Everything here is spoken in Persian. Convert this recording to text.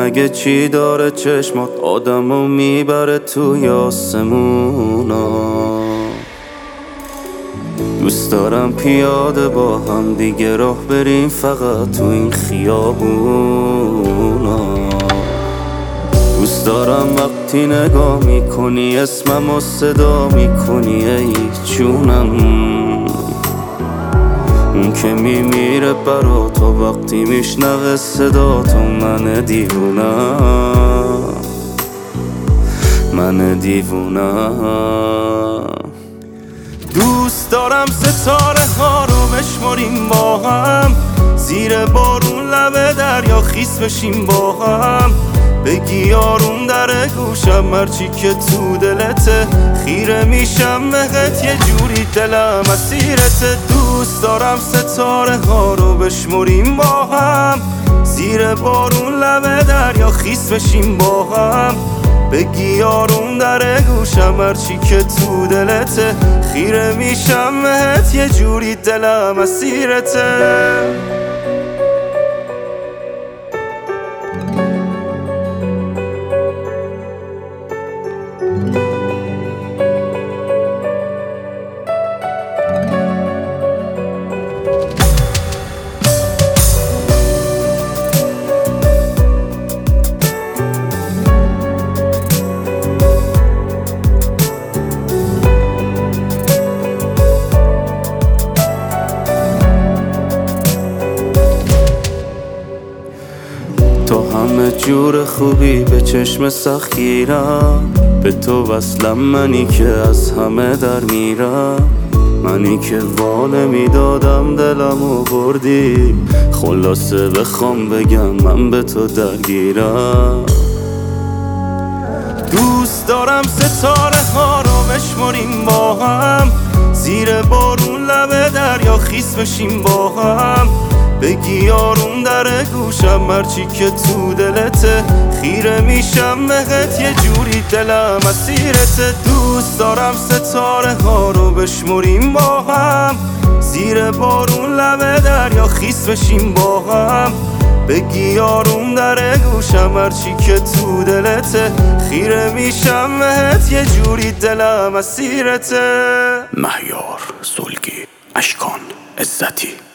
مگه چی داره چشمات آدمو میبره توی آسمونا. دوست دارم پیاده با هم دیگه راه بریم فقط تو این خیابونا. دوست دارم وقتی نگاه میکنی اسممو صدا میکنی ای جونم. اون که میمیره برا تو وقتی میشنوه صدا تو من دیوونم، من دیوونم. دوست دارم ستاره ها رو بشماریم با هم، زیر بارون لب دریا خیس بشیم با هم. بگی آروم در گوشم هرچی که تو دلته، خیره میشم بهت یه جوری دلم اسیرته. دوست دارم ستاره ها رو بشماریم با هم، زیر بارون لب دریا خیس بشیم با هم. بگی آروم در گوشم هرچی که تو دلته، خیره میشم بهت یه جوری دلم اسیرته. تو همه جور خوبی به چشم سخیرم، به تو وصلم منی که از همه در میرم. منی که وانه میدادم دلمو بردی، خلاصه بخوام بگم من به تو درگیرم. دوست دارم ستاره ها رو بشماریم با هم، زیر بارون لب دریا خیس بشیم با هم. بگی آروم در گوشم هرچی که تو دلته، خیره میشم بهت یه جوری دلم اسیرته. دوست دارم ستاره ها رو بشماریم با هم، زیر بارون لب دریا خیس بشیم با هم. بگی آروم در گوشم هرچی که تو دلته، خیره میشم بهت یه جوری دلم اسیرته. مهیار سلگی، اشکان عزتی.